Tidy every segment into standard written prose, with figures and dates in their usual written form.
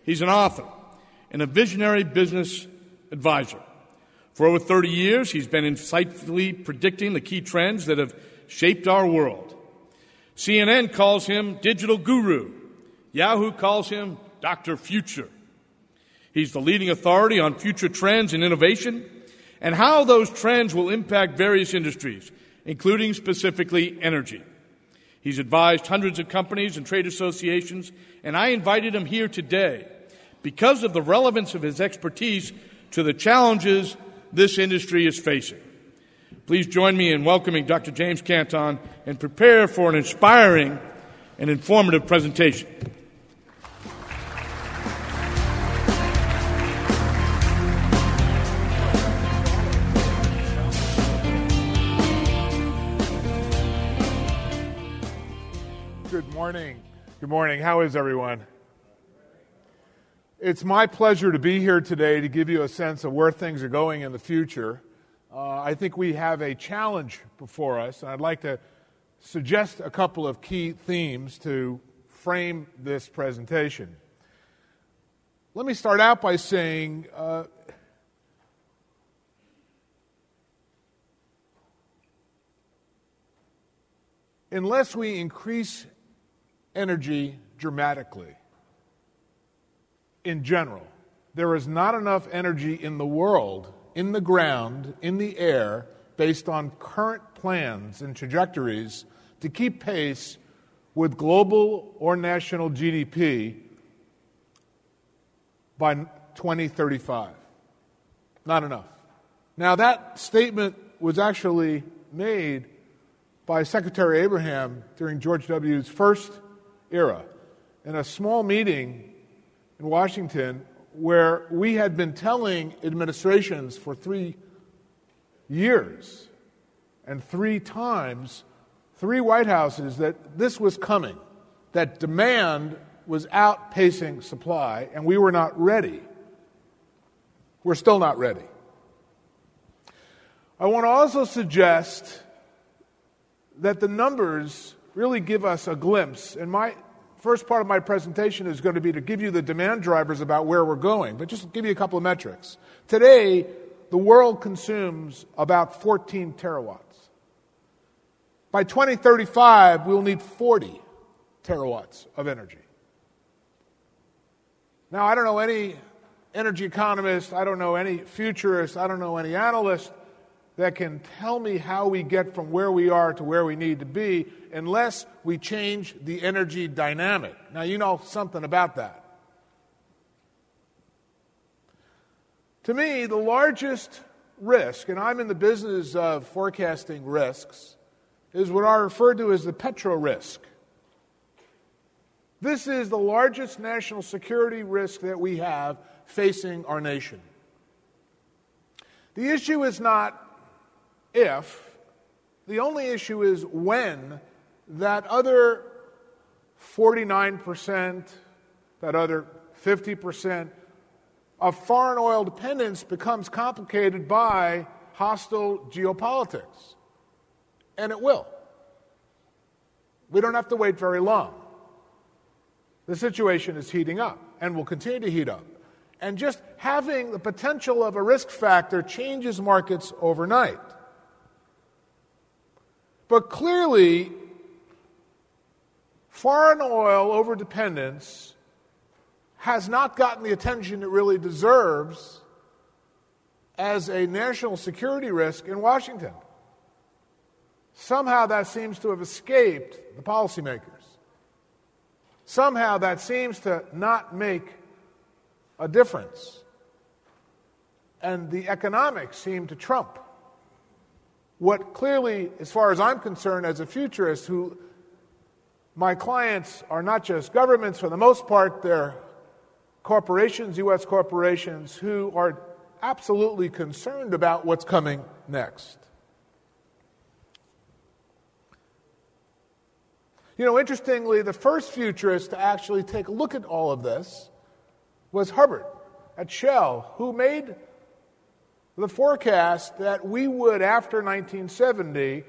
He's an author and a visionary business advisor. For over 30 years, he's been insightfully predicting the key trends that have shaped our world. CNN calls him digital guru. Yahoo calls him Dr. Future. He's the leading authority on future trends and innovation and how those trends will impact various industries, including specifically energy. He's advised hundreds of companies and trade associations, and I invited him here today because of the relevance of his expertise to the challenges this industry is facing. Please join me in welcoming Dr. James Canton and prepare for an inspiring and informative presentation. Good morning. Good morning. How is everyone? It's my pleasure to be here today to give you a sense of where things are going in the future. I think we have a challenge before us, and I'd like to suggest a couple of key themes to frame this presentation. Let me start out by saying unless we increase energy dramatically, in general, there is not enough energy in the world, in the ground, in the air, based on current plans and trajectories to keep pace with global or national GDP by 2035. Not enough. Now, that statement was actually made by Secretary Abraham during George W.'s first era in a small meeting in Washington where we had been telling administrations for 3 years and 3 times, 3 White Houses, that this was coming, that demand was outpacing supply, and we were not ready. We're still not ready. I want to also suggest that the numbers really give us a glimpse, and my first part of my presentation is going to be to give you the demand drivers about where we're going, but just give you a couple of metrics. Today, the world consumes about 14 terawatts. By 2035, we'll need 40 terawatts of energy. Now, I don't know any energy economist, I don't know any futurist, I don't know any analyst that can tell me how we get from where we are to where we need to be unless we change the energy dynamic. Now, you know something about that. To me, the largest risk, and I'm in the business of forecasting risks, is what I refer to as the petro risk. This is the largest national security risk that we have facing our nation. The issue is not if, the only issue is when that other 49%, that other 50% of foreign oil dependence becomes complicated by hostile geopolitics. And it will. We don't have to wait very long. The situation is heating up and will continue to heat up. And just having the potential of a risk factor changes markets overnight. But clearly, foreign oil overdependence has not gotten the attention it really deserves as a national security risk in Washington. Somehow that seems to have escaped the policymakers. Somehow that seems to not make a difference. And the economics seem to trump what clearly, as far as I'm concerned as a futurist, who my clients are not just governments, for the most part, they're corporations, U.S. corporations, who are absolutely concerned about what's coming next. You know, interestingly, the first futurist to actually take a look at all of this was Hubbard at Shell, who made the forecast that we would, after 1970,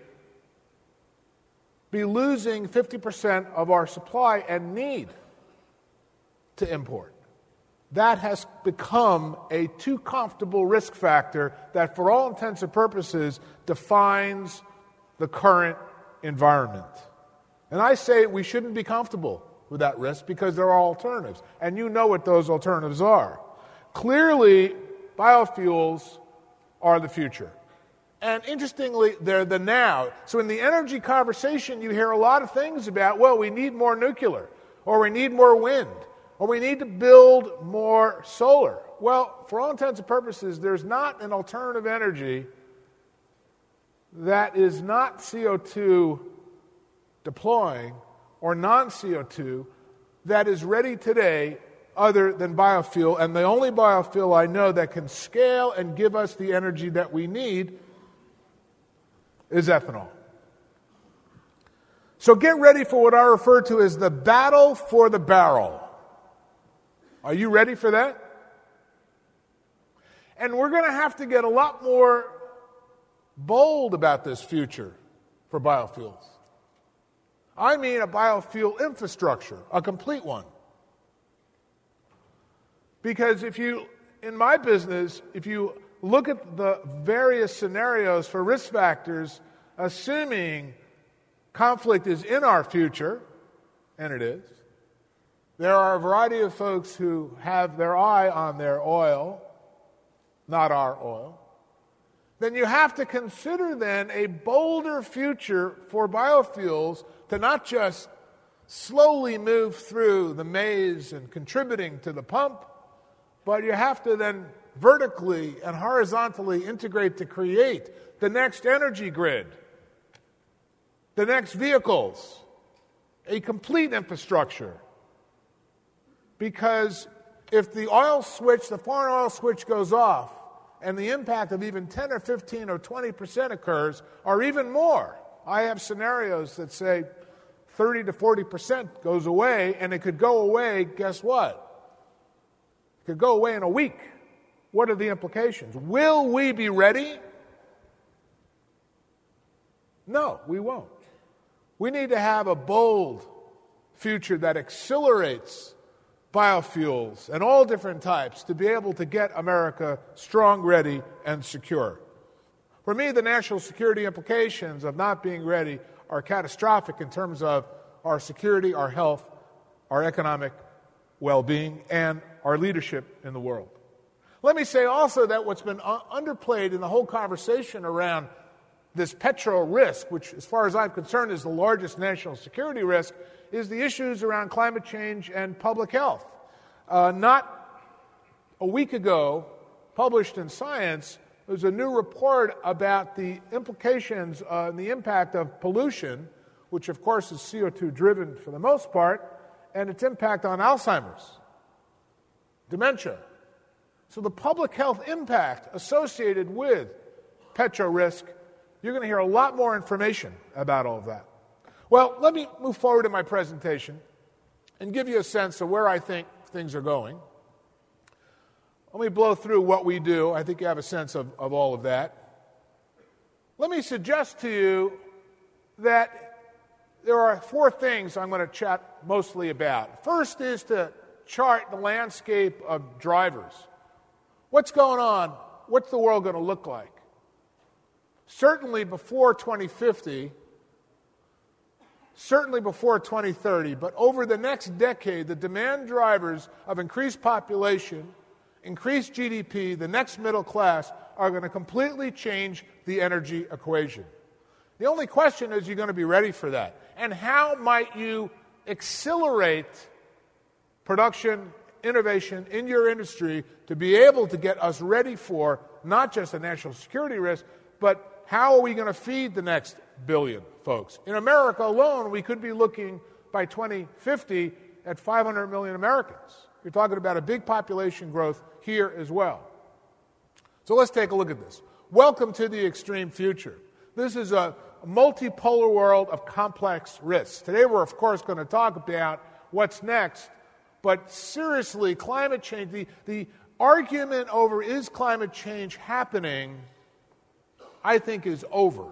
be losing 50% of our supply and need to import. that has become a too comfortable risk factor that, for all intents and purposes, defines the current environment. And I say we shouldn't be comfortable with that risk because there are alternatives. And you know what those alternatives are. Clearly, biofuels are the future. And interestingly, they're the now. So in the energy conversation, you hear a lot of things about, well, we need more nuclear, or we need more wind, or we need to build more solar. Well, for all intents and purposes, there's not an alternative energy that is not CO2 deploying or non-CO2 that is ready today other than biofuel. And the only biofuel I know that can scale and give us the energy that we need is ethanol. So get ready for what I refer to as the battle for the barrel. Are you ready for that? And we're going to have to get a lot more bold about this future for biofuels. I mean a biofuel infrastructure, a complete one. Because in my business, if you look at the various scenarios for risk factors, assuming conflict is in our future, and it is, there are a variety of folks who have their eye on their oil, not our oil, then you have to consider then a bolder future for biofuels to not just slowly move through the maze and contributing to the pump, but you have to then vertically and horizontally integrate to create the next energy grid, the next vehicles, a complete infrastructure. Because if the foreign oil switch goes off, and the impact of even 10 or 15 or 20% occurs, or even more, I have scenarios that say 30 to 40% goes away, and it could go away, guess what? It could go away in a week. What are the implications? Will we be ready? No, we won't. We need to have a bold future that accelerates biofuels and all different types to be able to get America strong, ready, and secure. For me, the national security implications of not being ready are catastrophic in terms of our security, our health, our economic well-being, and our leadership in the world. Let me say also that what's been underplayed in the whole conversation around this petro risk, which as far as I'm concerned is the largest national security risk, is the issues around climate change and public health. Not a week ago, published in Science, there was a new report about the implications and the impact of pollution, which of course is CO2 driven for the most part, and its impact on Alzheimer's, dementia. So the public health impact associated with petro risk, you're going to hear a lot more information about all of that. Well, let me move forward in my presentation and give you a sense of where I think things are going. Let me blow through what we do. I think you have a sense of all of that. Let me suggest to you that there are four things I'm going to chat mostly about. First is to chart the landscape of drivers. What's going on? What's the world going to look like? Certainly before 2050, certainly before 2030, but over the next decade, the demand drivers of increased population, increased GDP, the next middle class, are going to completely change the energy equation. The only question is, you're going to be ready for that. And how might you accelerate production, innovation in your industry to be able to get us ready for not just a national security risk, but how are we going to feed the next billion folks? In America alone, we could be looking by 2050 at 500 million Americans. You're talking about a big population growth here as well. So let's take a look at this. Welcome to the extreme future. This is a multipolar world of complex risks. Today we're, of course, going to talk about what's next, but seriously, climate change, the argument over is climate change happening, I think, is over.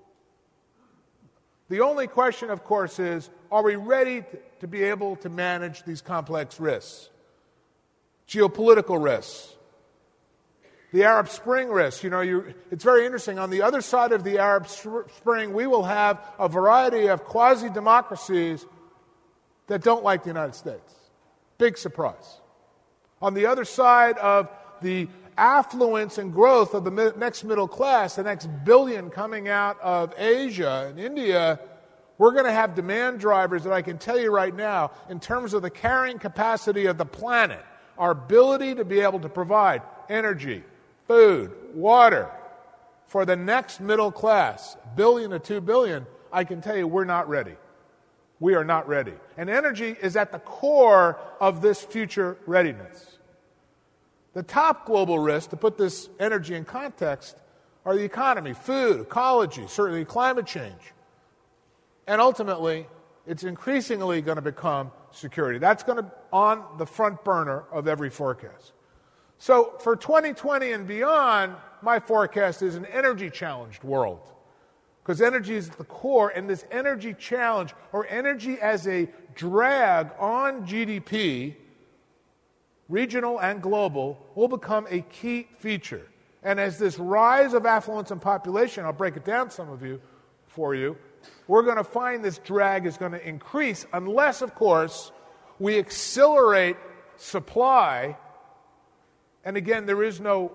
The only question, of course, is, are we ready to be able to manage these complex risks? geopolitical risks, the Arab Spring risk. It's very interesting. On the other side of the Arab Spring, we will have a variety of quasi-democracies that don't like the United States. Big surprise. On the other side of the affluence and growth of the next middle class, the next billion coming out of Asia and India, we're going to have demand drivers that I can tell you right now, in terms of the carrying capacity of the planet, our ability to be able to provide energy, food, water for the next middle class, billion to 2 billion, I can tell you we're not ready. We are not ready. And energy is at the core of this future readiness. The top global risks, to put this energy in context, are the economy, food, ecology, certainly climate change. And ultimately, it's increasingly going to become security. That's going to be on the front burner of every forecast. So for 2020 and beyond, my forecast is an energy-challenged world. Because energy is at the core, and this energy challenge, or energy as a drag on GDP, regional and global, will become a key feature. And as this rise of affluence and population, I'll break it down for you, we're going to find this drag is going to increase unless, of course, we accelerate supply. And again, there is no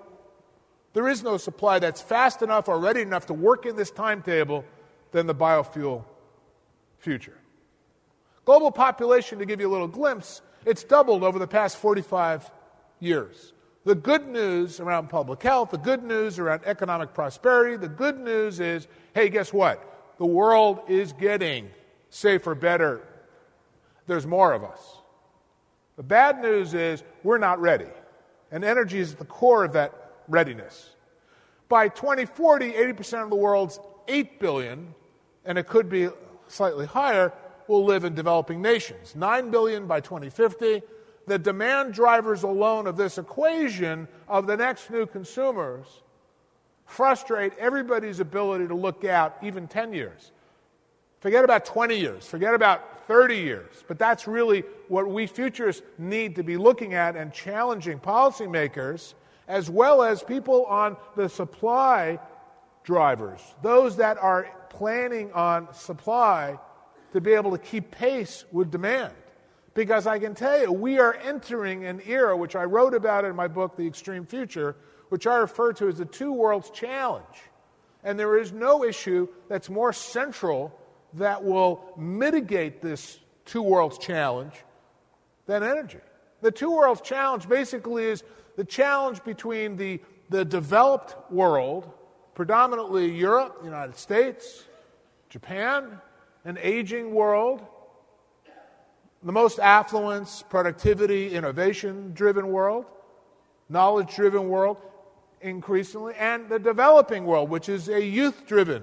supply that's fast enough or ready enough to work in this timetable than the biofuel future. Global population, to give you a little glimpse, it's doubled over the past 45 years. The good news around public health, the good news around economic prosperity, the good news is, hey, guess what? The world is getting safer, better. There's more of us. The bad news is we're not ready. And energy is at the core of that readiness. By 2040, 80% of the world's 8 billion, and it could be slightly higher, will live in developing nations. 9 billion by 2050. The demand drivers alone of this equation of the next new consumers frustrate everybody's ability to look out even 10 years. Forget about 20 years. Forget about 30 years. But that's really what we futurists need to be looking at and challenging policymakers, as well as people on the supply drivers, those that are planning on supply, to be able to keep pace with demand. Because I can tell you, we are entering an era, which I wrote about in my book, The Extreme Future, which I refer to as the two worlds challenge. And there is no issue that's more central that will mitigate this two worlds challenge than energy. The two worlds challenge basically is the challenge between the developed world, predominantly Europe, the United States, Japan, an aging world, the most affluence, productivity, innovation-driven world, knowledge-driven world, increasingly, and the developing world, which is a youth-driven,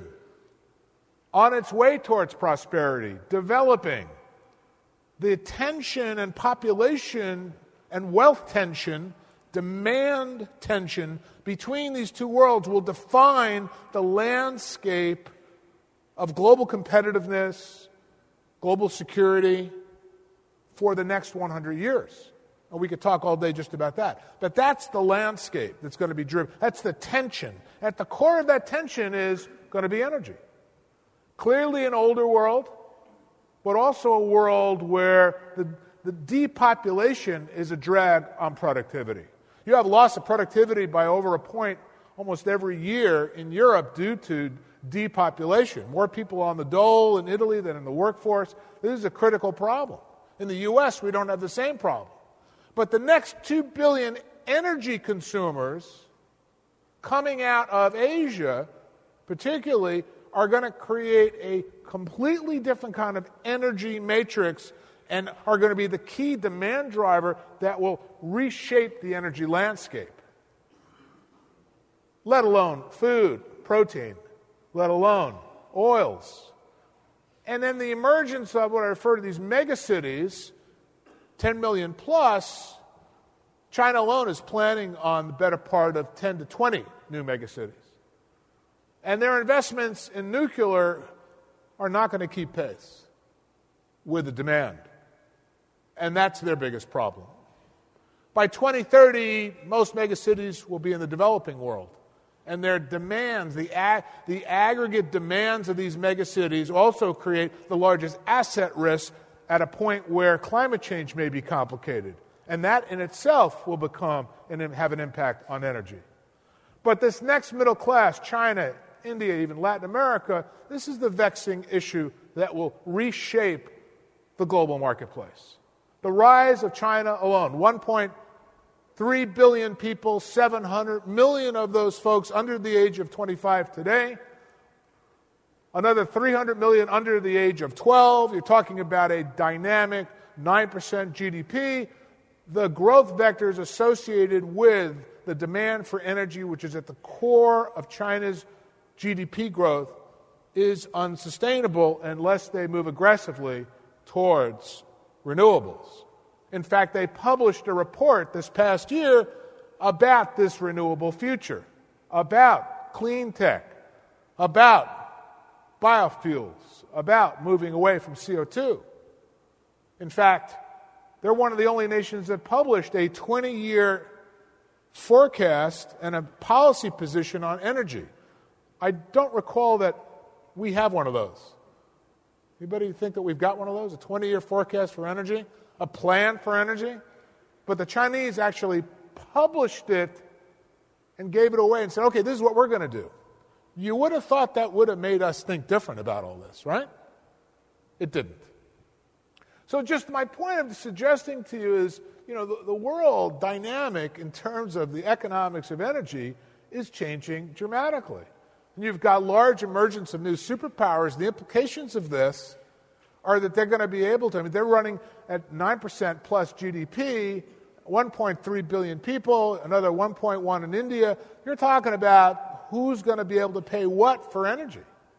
on its way towards prosperity, developing. The tension and population and wealth tension, demand tension between these two worlds will define the landscape of global competitiveness, global security for the next 100 years. And we could talk all day just about that. But that's the landscape that's going to be driven. That's the tension. At the core of that tension is going to be energy. Clearly an older world, but also a world where the depopulation is a drag on productivity. You have loss of productivity by over a point almost every year in Europe due to depopulation. More people on the dole in Italy than in the workforce. This is a critical problem. In the U.S., we don't have the same problem. But the next 2 billion energy consumers coming out of Asia, particularly, are going to create a completely different kind of energy matrix and are going to be the key demand driver that will reshape the energy landscape. Let alone food, protein, let alone oils. And then the emergence of what I refer to these megacities, 10 million plus. China alone is planning on the better part of 10 to 20 new megacities. And their investments in nuclear are not going to keep pace with the demand. And that's their biggest problem. By 2030, most megacities will be in the developing world. And their demands, the aggregate demands of these megacities also create the largest asset risk at a point where climate change may be complicated. And that in itself will become and have an impact on energy. But this next middle class, China, India, even Latin America, this is the vexing issue that will reshape the global marketplace. The rise of China alone, 1.3 billion people, 700 million of those folks under the age of 25 today, another 300 million under the age of 12. You're talking about a dynamic 9% GDP. The growth vectors associated with the demand for energy, which is at the core of China's GDP growth, is unsustainable unless they move aggressively towards renewables. In fact, they published a report this past year about this renewable future, about clean tech, about biofuels, about moving away from CO2. In fact, they're one of the only nations that published a 20-year forecast and a policy position on energy. I don't recall that we have one of those. Anybody think that we've got one of those? A 20-year forecast for energy? A plan for energy? But the Chinese actually published it and gave it away and said, okay, this is what we're going to do. You would have thought that would have made us think different about all this, right? It didn't. So just my point of suggesting to you is, the world dynamic in terms of the economics of energy is changing dramatically. And you've got large emergence of new superpowers. The implications of this are that they're going to be able to, they're running at 9% plus GDP, 1.3 billion people, another 1.1 in India. You're talking about who's going to be able to pay what for energy.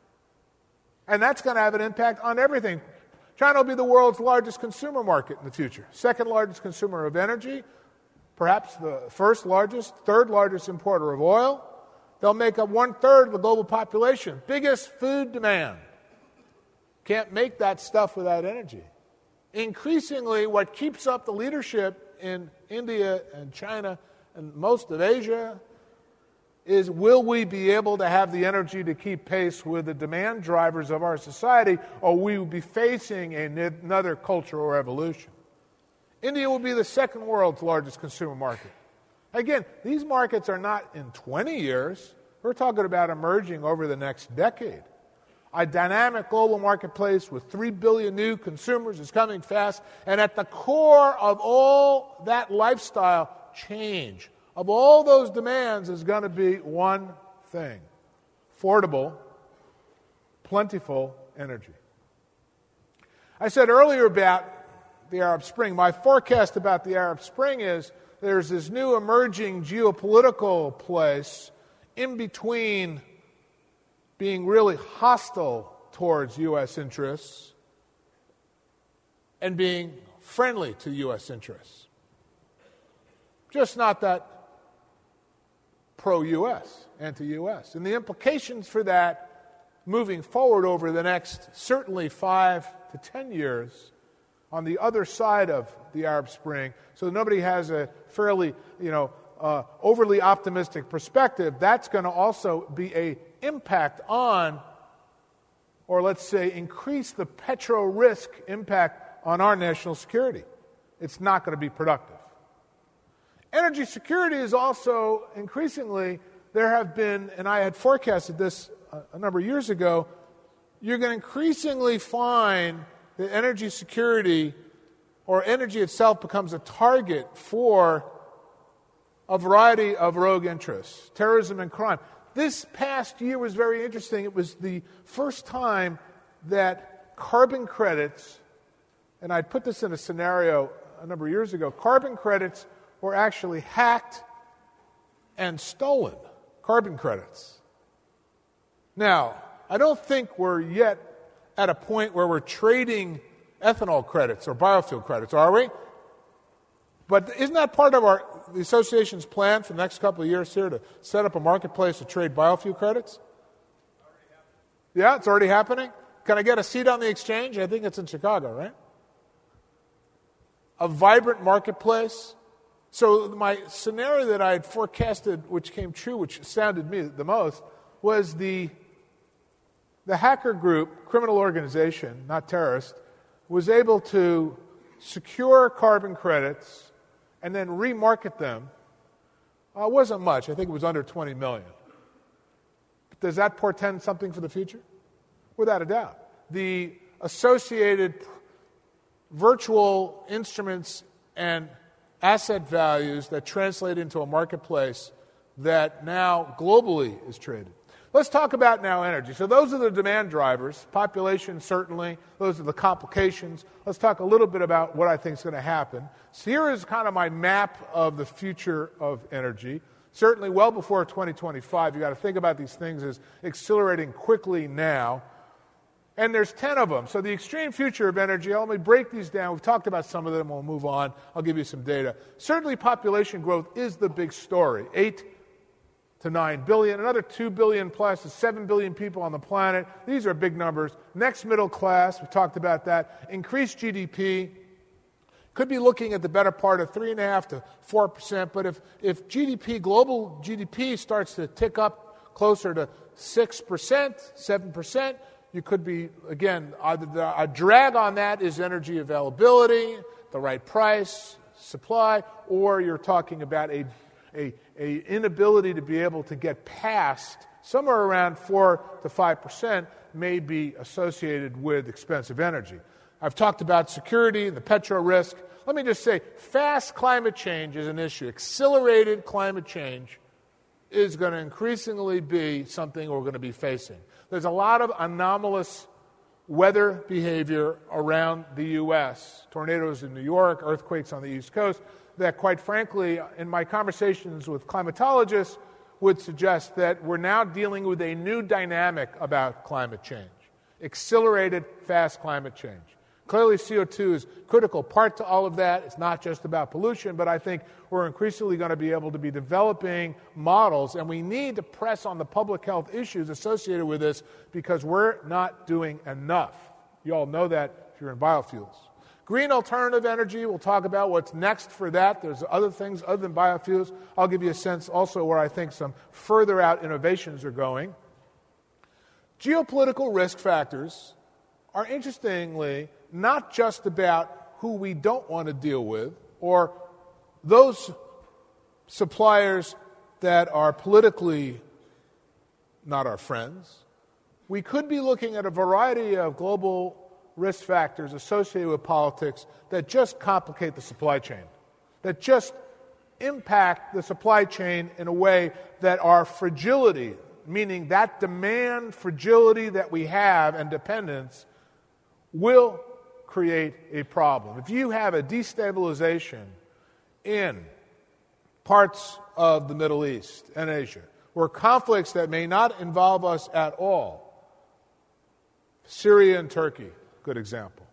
And that's going to have an impact on everything. China will be the world's largest consumer market in the future, second largest consumer of energy, perhaps the first largest, third largest importer of oil. They'll make up 1/3 of the global population, biggest food demand. Can't make that stuff without energy. Increasingly, what keeps up the leadership in India and China and most of Asia is, will we be able to have the energy to keep pace with the demand drivers of our society, or we will be facing another cultural revolution? India will be the second world's largest consumer market. Again, these markets are not in 20 years. We're talking about emerging over the next decade. A dynamic global marketplace with 3 billion new consumers is coming fast, and at the core of all that lifestyle change, of all those demands, is going to be one thing: affordable, plentiful energy. I said earlier about the Arab Spring, my forecast about the Arab Spring is there's this new emerging geopolitical place in between being really hostile towards U.S. interests and being friendly to U.S. interests. Just not that pro-U.S., anti-U.S. And the implications for that moving forward over the next certainly 5 to 10 years on the other side of the Arab Spring, so nobody has a fairly, overly optimistic perspective, that's going to also be an impact on, or let's say increase the petro-risk impact on our national security. It's not going to be productive. Energy security is also increasingly, there have been, and I had forecasted this a number of years ago, you're going to increasingly find that energy security or energy itself becomes a target for a variety of rogue interests, terrorism and crime. This past year was very interesting. It was the first time that carbon credits, and I put this in a scenario a number of years ago, carbon credits were actually hacked and stolen, carbon credits. Now, I don't think we're yet at a point where we're trading ethanol credits or biofuel credits, are we? But isn't that part of the association's plan for the next couple of years here to set up a marketplace to trade biofuel credits? Yeah, it's already happening. Can I get a seat on the exchange? I think it's in Chicago, right? A vibrant marketplace So my scenario that I had forecasted, which came true, which astounded me the most, was the hacker group, criminal organization, not terrorist, was able to secure carbon credits and then remarket them. It wasn't much. I think it was under 20 million. But does that portend something for the future? Without a doubt. The associated virtual instruments and asset values that translate into a marketplace that now globally is traded. Let's talk about now energy. So those are the demand drivers. Population, certainly. Those are the complications. Let's talk a little bit about what I think is going to happen. So here is kind of my map of the future of energy. Certainly well before 2025, you've got to think about these things as accelerating quickly now. And there's 10 of them. So the extreme future of energy, let me break these down. We've talked about some of them. We'll move on. I'll give you some data. Certainly population growth is the big story. 8 to 9 billion. Another 2 billion plus is 7 billion people on the planet. These are big numbers. Next, middle class. We talked about that. Increased GDP. Could be looking at the better part of 3.5% to 4%. But if GDP, global GDP starts to tick up closer to 6%, 7%, you could be, again, a drag on that is energy availability, the right price, supply, or you're talking about a inability to be able to get past somewhere around 4 to 5% may be associated with expensive energy. I've talked about security and the petro risk. Let me just say, fast climate change is an issue. Accelerated climate change is going to increasingly be something we're going to be facing. There's a lot of anomalous weather behavior around the U.S., tornadoes in New York, earthquakes on the East Coast, that quite frankly, in my conversations with climatologists, would suggest that we're now dealing with a new dynamic about climate change, accelerated, fast climate change. Clearly, CO2 is a critical part to all of that. It's not just about pollution, but I think we're increasingly going to be able to be developing models, and we need to press on the public health issues associated with this because we're not doing enough. You all know that if you're in biofuels. Green alternative energy, we'll talk about what's next for that. There's other things other than biofuels. I'll give you a sense also where I think some further out innovations are going. Geopolitical risk factors are interestingly not just about who we don't want to deal with or those suppliers that are politically not our friends. We could be looking at a variety of global risk factors associated with politics that just complicate the supply chain, that just impact the supply chain in a way that our fragility, meaning that demand fragility that we have and dependence, will create a problem. If you have a destabilization in parts of the Middle East and Asia, where conflicts that may not involve us at all, Syria and Turkey, good example,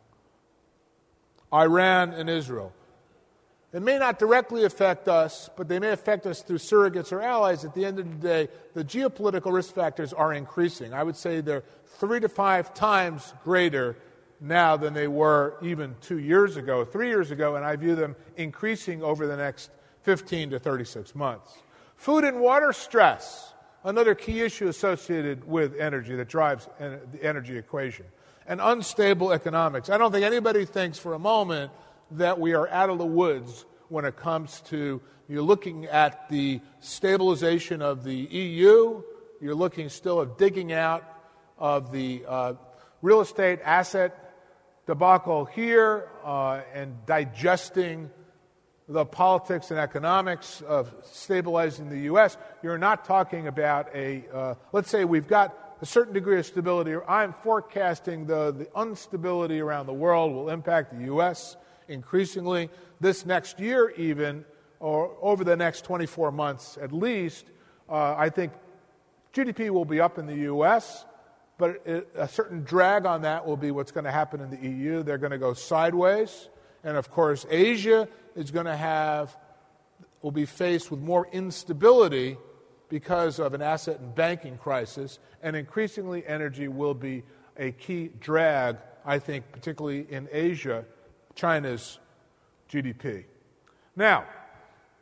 Iran and Israel, it may not directly affect us, but they may affect us through surrogates or allies. At the end of the day, the geopolitical risk factors are increasing. I would say they're 3 to 5 times greater now than they were even 2 years ago, 3 years ago, and I view them increasing over the next 15 to 36 months. Food and water stress, another key issue associated with energy that drives the energy equation. And unstable economics. I don't think anybody thinks for a moment that we are out of the woods when it comes to, you're looking at the stabilization of the EU, you're looking still at digging out of the real estate asset debacle here and digesting the politics and economics of stabilizing the U.S. You're not talking about let's say we've got a certain degree of stability. I'm forecasting the instability around the world will impact the U.S. increasingly. This next year even, or over the next 24 months at least, I think GDP will be up in the U.S., but a certain drag on that will be what's going to happen in the EU. They're going to go sideways. And, of course, Asia is going to will be faced with more instability because of an asset and banking crisis. And increasingly, energy will be a key drag, I think, particularly in Asia, China's GDP. Now,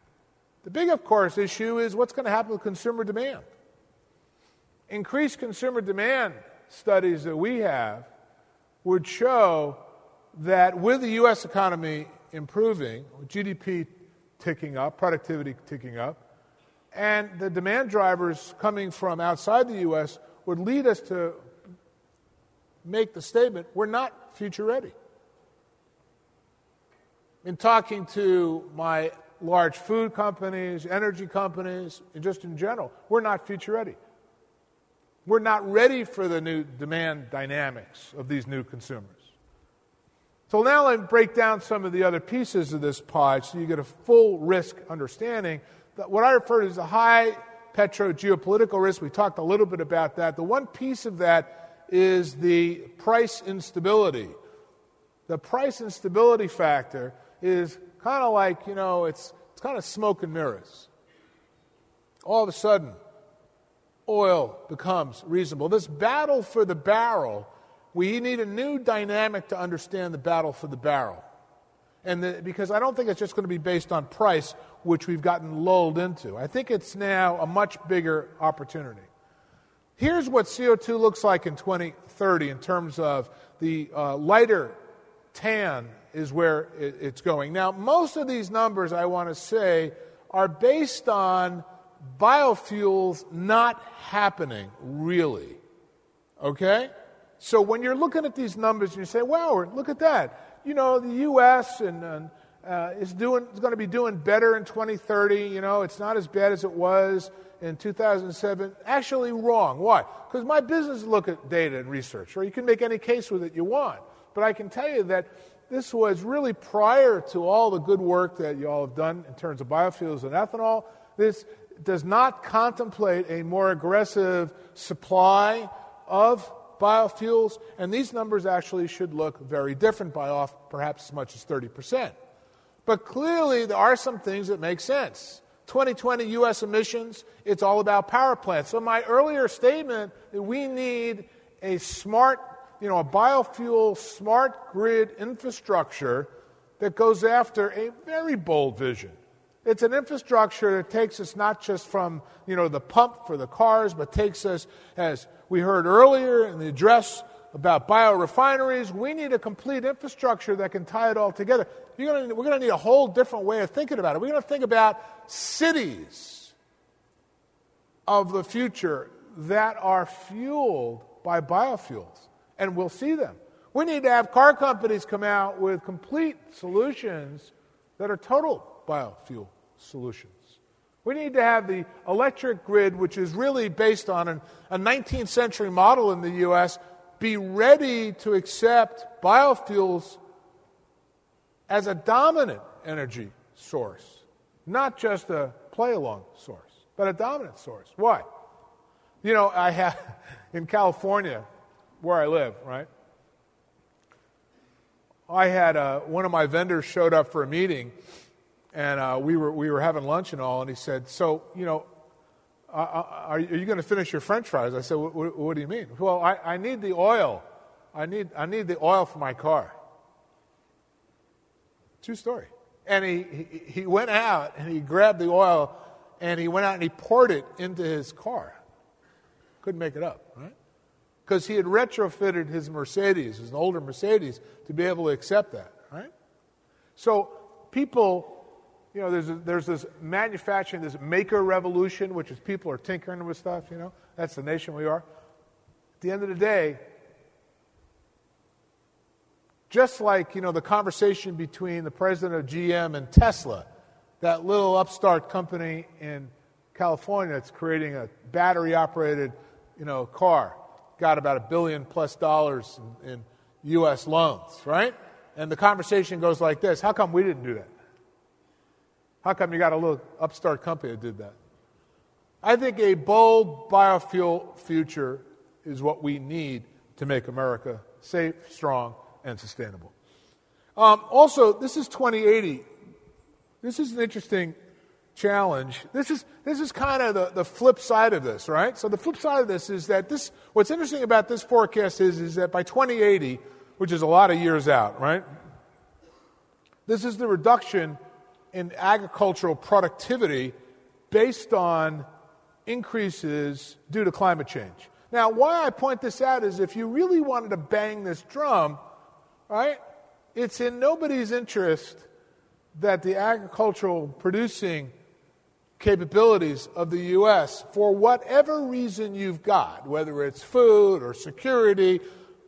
The big, of course, issue is what's going to happen with consumer demand. Increased consumer demand studies that we have would show that with the U.S. economy improving, with GDP ticking up, productivity ticking up, and the demand drivers coming from outside the U.S. would lead us to make the statement, we're not future ready. In talking to my large food companies, energy companies, and just in general, we're not future ready. We're not ready for the new demand dynamics of these new consumers. So now let me break down some of the other pieces of this pie so you get a full risk understanding. That what I refer to as the high petro-geopolitical risk, we talked a little bit about that. The one piece of that is the price instability. The price instability factor is kind of like, it's kind of smoke and mirrors. All of a sudden, oil becomes reasonable. This battle for the barrel, we need a new dynamic to understand the battle for the barrel. Because I don't think it's just going to be based on price, which we've gotten lulled into. I think it's now a much bigger opportunity. Here's what CO2 looks like in 2030 in terms of the lighter tan is where it's going. Now, most of these numbers, I want to say, are based on biofuels not happening, really. Okay? So when you're looking at these numbers and you say, wow, look at that. The U.S. is going to be doing better in 2030. It's not as bad as it was in 2007. Actually wrong. Why? Because my business look at data and research, or you can make any case with it you want. But I can tell you that this was really prior to all the good work that you all have done in terms of biofuels and ethanol. This does not contemplate a more aggressive supply of biofuels, and these numbers actually should look very different by off perhaps as much as 30%. But clearly there are some things that make sense. 2020 U.S. emissions, it's all about power plants. So my earlier statement that we need a smart, a biofuel smart grid infrastructure that goes after a very bold vision. It's an infrastructure that takes us not just from, the pump for the cars, but takes us, as we heard earlier in the address about biorefineries, we need a complete infrastructure that can tie it all together. We're going to need a whole different way of thinking about it. We're going to think about cities of the future that are fueled by biofuels, and we'll see them. We need to have car companies come out with complete solutions that are total biofuel solutions. We need to have the electric grid, which is really based on a 19th century model in the U.S., be ready to accept biofuels as a dominant energy source, not just a play-along source, but a dominant source. Why? I have, in California, where I live, right? I had one of my vendors showed up for a meeting, and we were having lunch and all, and he said, so, are you going to finish your French fries? I said, what do you mean? Well, I need the oil. I need the oil for my car. True story. And he went out and he grabbed the oil and he went out and he poured it into his car. Couldn't make it up, right? Because he had retrofitted his Mercedes, his older Mercedes, to be able to accept that, right? So people, there's this manufacturing, this maker revolution, which is people are tinkering with stuff, That's the nation we are. At the end of the day, just like, the conversation between the president of GM and Tesla, that little upstart company in California that's creating a battery-operated, car, got about $1 billion+ in U.S. loans, right? And the conversation goes like this: how come we didn't do that? How come you got a little upstart company that did that? I think a bold biofuel future is what we need to make America safe, strong, and sustainable. Also, this is 2080. This is an interesting challenge. This is kind of the flip side of this, right? So the flip side of this is that what's interesting about this forecast is that by 2080, which is a lot of years out, right? This is the reduction in agricultural productivity based on increases due to climate change. Now, why I point this out is if you really wanted to bang this drum, right, it's in nobody's interest that the agricultural producing capabilities of the U.S., for whatever reason you've got, whether it's food or security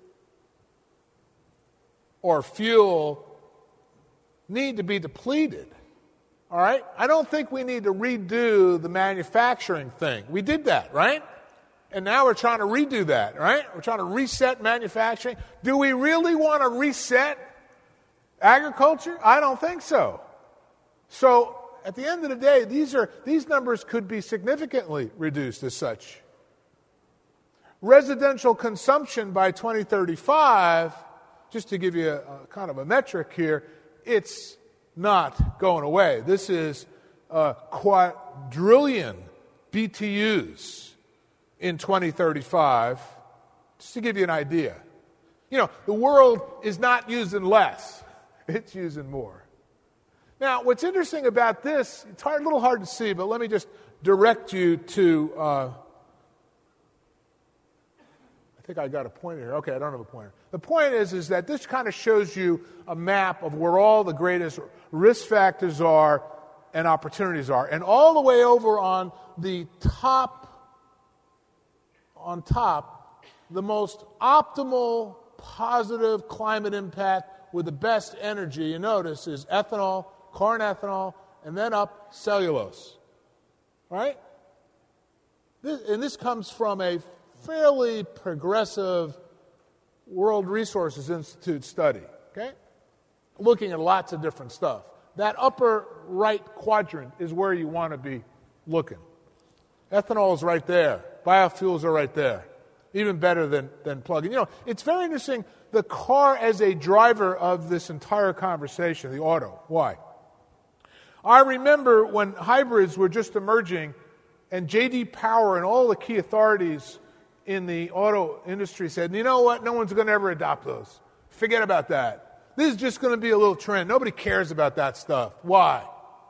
or fuel, need to be depleted. All right? I don't think we need to redo the manufacturing thing. We did that, right? And now we're trying to redo that, right? We're trying to reset manufacturing. Do we really want to reset agriculture? I don't think so. So at the end of the day, these numbers could be significantly reduced as such. Residential consumption by 2035, just to give you a kind of a metric here, it's not going away. This is a quadrillion BTUs in 2035, just to give you an idea. You know, the world is not using less. It's using more. Now, what's interesting about this, it's a little hard to see, but let me just direct you to, I think I got a pointer here. Okay, I don't have a pointer. The point is that this kind of shows you a map of where all the greatest risk factors are and opportunities are. And all the way over on the top, the most optimal positive climate impact with the best energy, you notice, is ethanol, corn ethanol, and then up cellulose. Right? This comes from a fairly progressive World Resources Institute study, okay? Looking at lots of different stuff. That upper right quadrant is where you want to be looking. Ethanol is right there. Biofuels are right there. Even better than plug-in. You know, it's very interesting, the car as a driver of this entire conversation, the auto. Why? I remember when hybrids were just emerging and J.D. Power and all the key authorities in the auto industry said, you know what, no one's going to ever adopt those. Forget about that. This is just going to be a little trend. Nobody cares about that stuff. Why?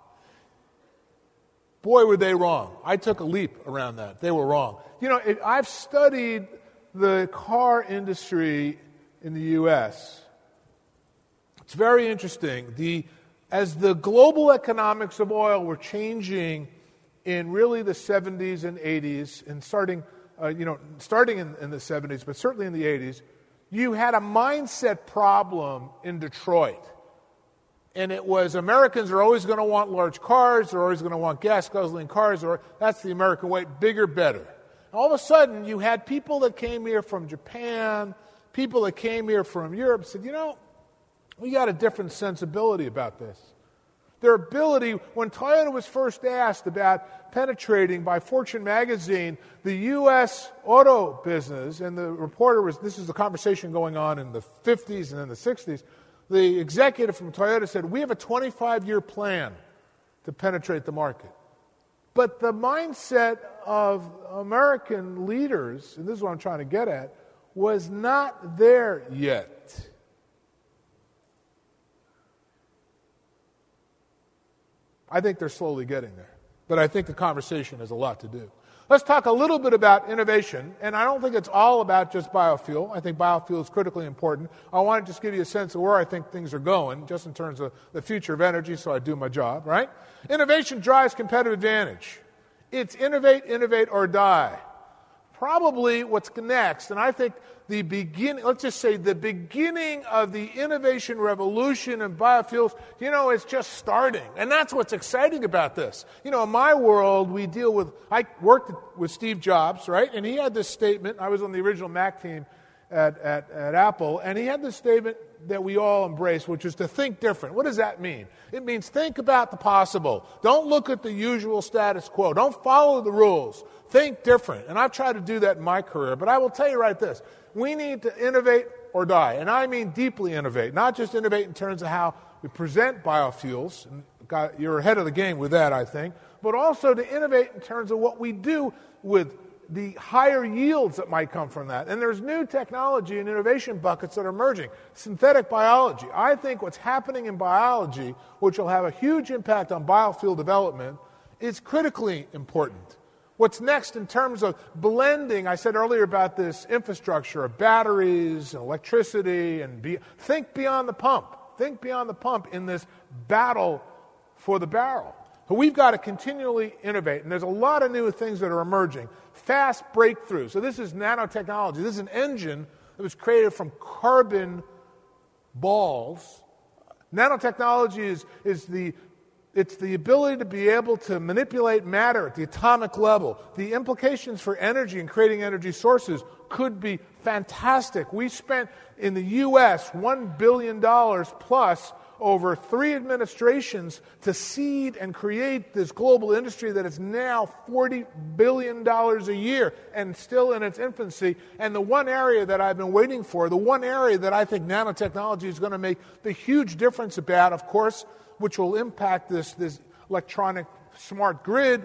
Boy, were they wrong. I took a leap around that. They were wrong. You know, I've studied the car industry in the U.S. It's very interesting. As the global economics of oil were changing in really the 70s and 80s, and starting in the 70s, but certainly in the 80s, you had a mindset problem in Detroit. And it was Americans are always going to want large cars, they're always going to want gas-guzzling cars, or that's the American way, bigger, better. All of a sudden, you had people that came here from Japan, people that came here from Europe, said, you know, we got a different sensibility about this. Their ability, when Toyota was first asked about penetrating by Fortune magazine the U.S. auto business, and the reporter this is the conversation going on in the 50s and in the 60s, the executive from Toyota said, we have a 25-year plan to penetrate the market. But the mindset of American leaders, and this is what I'm trying to get at, was not there yet. I think they're slowly getting there. But I think the conversation has a lot to do. Let's talk a little bit about innovation, and I don't think it's all about just biofuel. I think biofuel is critically important. I want to just give you a sense of where I think things are going, just in terms of the future of energy, so I do my job, right? Innovation drives competitive advantage. It's innovate, or die. Probably what's next, and I think the beginning of the innovation revolution in biofuels, you know, it's just starting. And that's what's exciting about this. You know, in my world, I worked with Steve Jobs, right? And he had this statement. I was on the original Mac team at Apple, and he had this statement that we all embrace, which is to think different. What does that mean? It means think about the possible. Don't look at the usual status quo. Don't follow the rules. Think different. And I've tried to do that in my career, but I will tell you right this. We need to innovate or die. And I mean deeply innovate, not just innovate in terms of how we present biofuels. You're ahead of the game with that, I think. But also to innovate in terms of what we do with the higher yields that might come from that. And there's new technology and innovation buckets that are emerging. Synthetic biology. I think what's happening in biology, which will have a huge impact on biofuel development, is critically important. What's next in terms of blending, I said earlier about this infrastructure of batteries and electricity, and think beyond the pump. Think beyond the pump in this battle for the barrel. So we've got to continually innovate, and there's a lot of new things that are emerging. Fast breakthroughs. So this is nanotechnology. This is an engine that was created from carbon balls. Nanotechnology is the ability to be able to manipulate matter at the atomic level. The implications for energy and creating energy sources could be fantastic. We spent in the U.S. $1 billion plus over 3 administrations to seed and create this global industry that is now $40 billion a year and still in its infancy. And the one area that I've been waiting for, the one area that I think nanotechnology is going to make the huge difference about, of course, which will impact this electronic smart grid,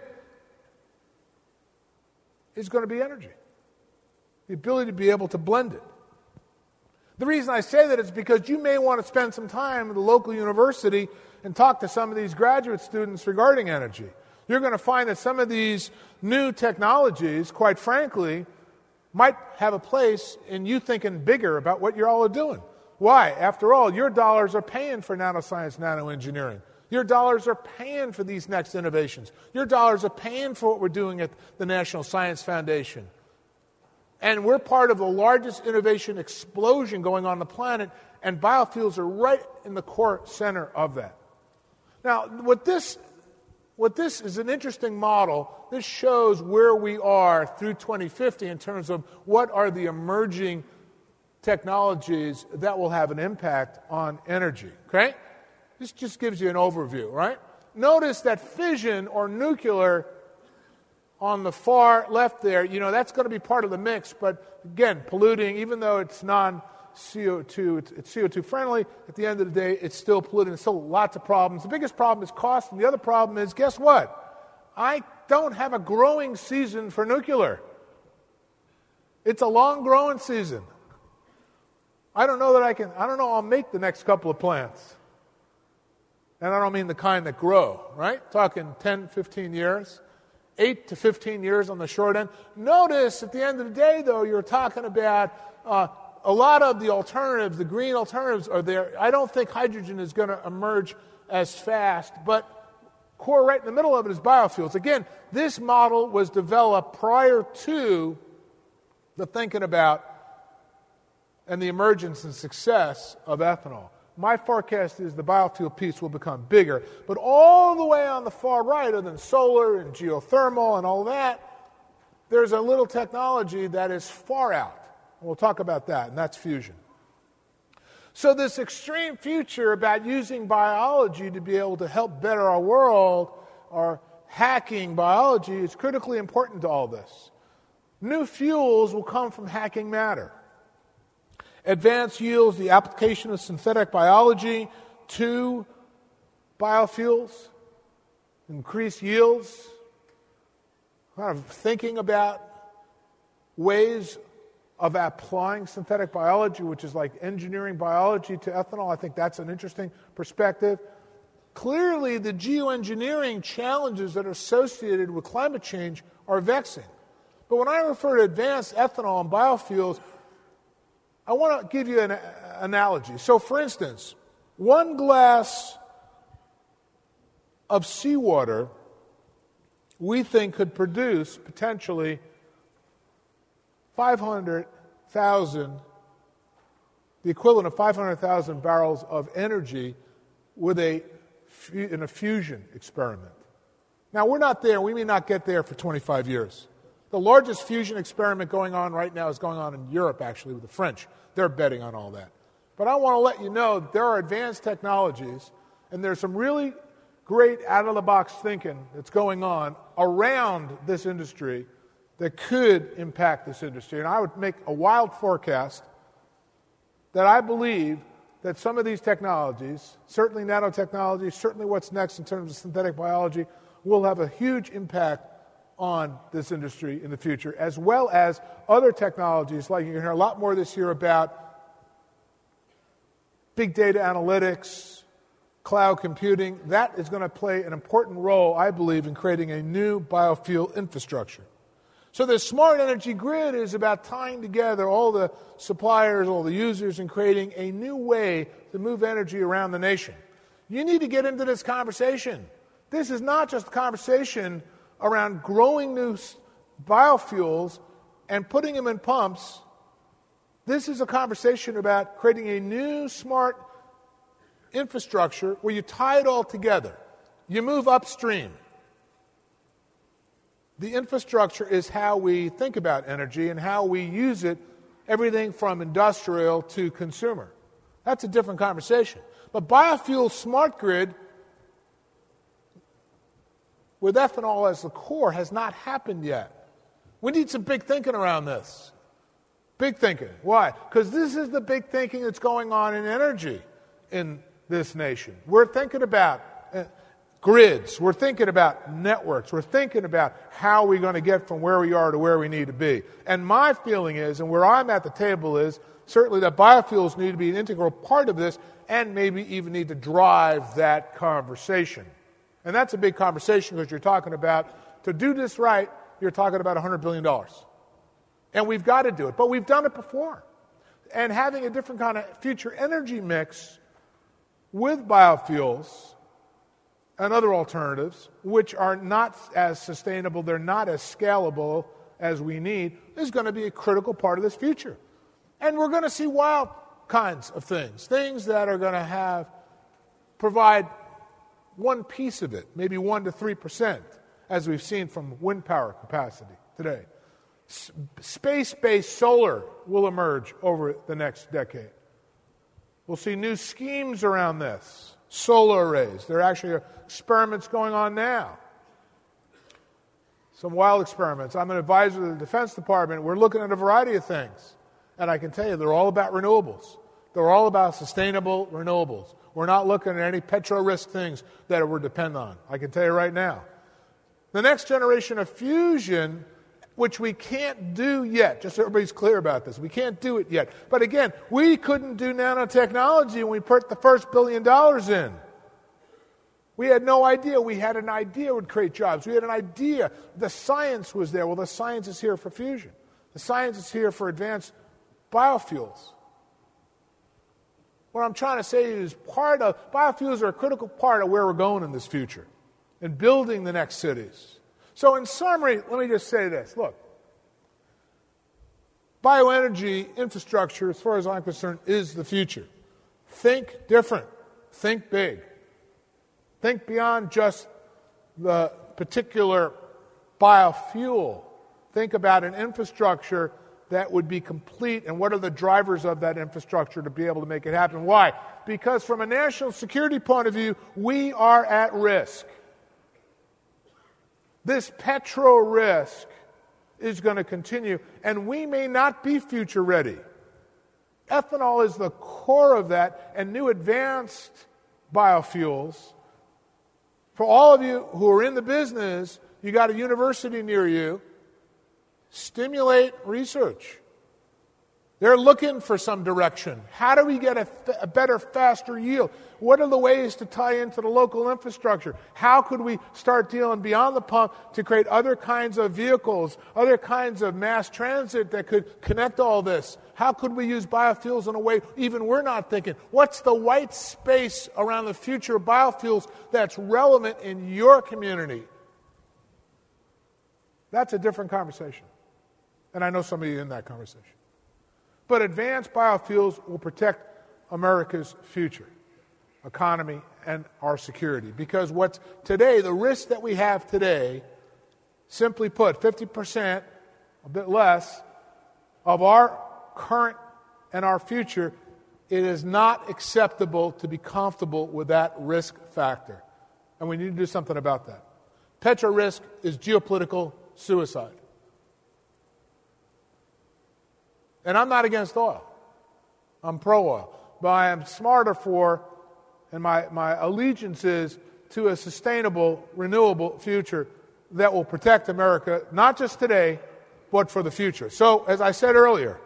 is going to be energy. The ability to be able to blend it. The reason I say that is because you may want to spend some time at the local university and talk to some of these graduate students regarding energy. You're going to find that some of these new technologies, quite frankly, might have a place in you thinking bigger about what you all are doing. Why? After all, your dollars are paying for nanoscience, nanoengineering. Your dollars are paying for these next innovations. Your dollars are paying for what we're doing at the National Science Foundation. And we're part of the largest innovation explosion going on the planet, and biofuels are right in the core center of that. Now, what this is an interesting model. This shows where we are through 2050 in terms of what are the emerging technologies that will have an impact on energy. Okay? This just gives you an overview, right? Notice that fission or nuclear on the far left there, that's going to be part of the mix, but again, polluting, even though it's non-CO2, it's CO2 friendly, at the end of the day, it's still polluting. There's still lots of problems. The biggest problem is cost, and the other problem is, guess what? I don't have a growing season for nuclear. It's a long growing season. I don't know I'll make the next couple of plants. And I don't mean the kind that grow, right? Talking 10, 15 years. 8 to 15 years on the short end. Notice at the end of the day, though, you're talking about a lot of the alternatives, the green alternatives are there. I don't think hydrogen is going to emerge as fast, but core right in the middle of it is biofuels. Again, this model was developed prior to the thinking about and the emergence and success of ethanol. My forecast is the biofuel piece will become bigger. But all the way on the far right, other than solar and geothermal and all that, there's a little technology that is far out. And we'll talk about that, and that's fusion. So this extreme future about using biology to be able to help better our world, or hacking biology, is critically important to all this. New fuels will come from hacking matter. Advanced yields, the application of synthetic biology to biofuels, increase yields, kind of thinking about ways of applying synthetic biology, which is like engineering biology to ethanol. I think that's an interesting perspective. Clearly, the geoengineering challenges that are associated with climate change are vexing. But when I refer to advanced ethanol and biofuels, I want to give you an analogy. So, for instance, 1 glass of seawater we think could produce potentially 500,000, the equivalent of 500,000 barrels of energy in a fusion experiment. Now, we're not there. We may not get there for 25 years. The largest fusion experiment going on right now is going on in Europe, actually, with the French. They're betting on all that. But I want to let you know that there are advanced technologies, and there's some really great out-of-the-box thinking that's going on around this industry that could impact this industry. And I would make a wild forecast that I believe that some of these technologies, certainly nanotechnology, certainly what's next in terms of synthetic biology, will have a huge impact on this industry in the future, as well as other technologies, like you're going to hear a lot more this year about big data analytics, cloud computing. That is going to play an important role, I believe, in creating a new biofuel infrastructure. So the smart energy grid is about tying together all the suppliers, all the users, and creating a new way to move energy around the nation. You need to get into this conversation. This is not just a conversation around growing new biofuels and putting them in pumps. This is a conversation about creating a new smart infrastructure where you tie it all together. You move upstream. The infrastructure is how we think about energy and how we use it, everything from industrial to consumer. That's a different conversation. But biofuel smart grid with ethanol as the core has not happened yet. We need some big thinking around this. Big thinking. Why? Because this is the big thinking that's going on in energy in this nation. We're thinking about grids. We're thinking about networks. We're thinking about how we're going to get from where we are to where we need to be. And my feeling is, and where I'm at the table is, certainly that biofuels need to be an integral part of this and maybe even need to drive that conversation. And that's a big conversation because you're talking about, to do this right, you're talking about $100 billion. And we've got to do it. But we've done it before. And having a different kind of future energy mix with biofuels and other alternatives, which are not as sustainable, they're not as scalable as we need, is going to be a critical part of this future. And we're going to see wild kinds of things that are going to provide one piece of it, maybe 1 to 3%, as we've seen from wind power capacity today. Space-based solar will emerge over the next decade. We'll see new schemes around this. Solar arrays. There are actually experiments going on now. Some wild experiments. I'm an advisor to the Defense Department. We're looking at a variety of things. And I can tell you, they're all about renewables. They're all about sustainable renewables. We're not looking at any petro-risk things that we're dependent on. I can tell you right now. The next generation of fusion, which we can't do yet, just so everybody's clear about this, we can't do it yet. But again, we couldn't do nanotechnology when we put the first $1 billion in. We had no idea. We had an idea it would create jobs. We had an idea. The science was there. Well, the science is here for fusion. The science is here for advanced biofuels. What I'm trying to say is biofuels are a critical part of where we're going in this future and building the next cities. So in summary, let me just say this. Look, bioenergy infrastructure, as far as I'm concerned, is the future. Think different. Think big. Think beyond just the particular biofuel. Think about an infrastructure that would be complete, and what are the drivers of that infrastructure to be able to make it happen. Why? Because from a national security point of view, we are at risk. This petro risk is going to continue, and we may not be future ready. Ethanol is the core of that, and new advanced biofuels. For all of you who are in the business, you got a university near you, stimulate research. They're looking for some direction. How do we get a better, faster yield? What are the ways to tie into the local infrastructure? How could we start dealing beyond the pump to create other kinds of vehicles, other kinds of mass transit that could connect all this? How could we use biofuels in a way even we're not thinking? What's the white space around the future of biofuels that's relevant in your community? That's a different conversation. And I know some of you in that conversation. But advanced biofuels will protect America's future, economy, and our security. Because what's today, the risk that we have today, simply put, 50%, a bit less, of our current and our future, it is not acceptable to be comfortable with that risk factor. And we need to do something about that. Petro risk is geopolitical suicide. And I'm not against oil. I'm pro-oil. But I am smarter for, and my allegiance is to a sustainable, renewable future that will protect America, not just today, but for the future. So, as I said earlier,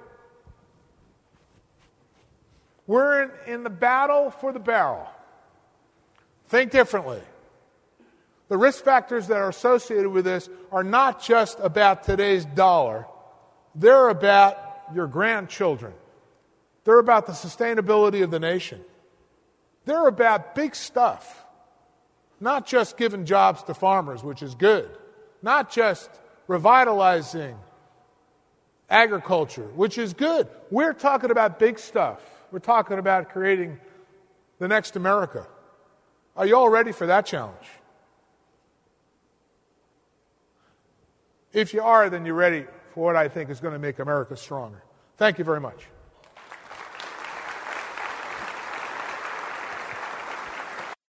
we're in the battle for the barrel. Think differently. The risk factors that are associated with this are not just about today's dollar. They're about your grandchildren. They're about the sustainability of the nation. They're about big stuff. Not just giving jobs to farmers, which is good. Not just revitalizing agriculture, which is good. We're talking about big stuff. We're talking about creating the next America. Are you all ready for that challenge? If you are, then you're ready for what I think is going to make America stronger. Thank you very much.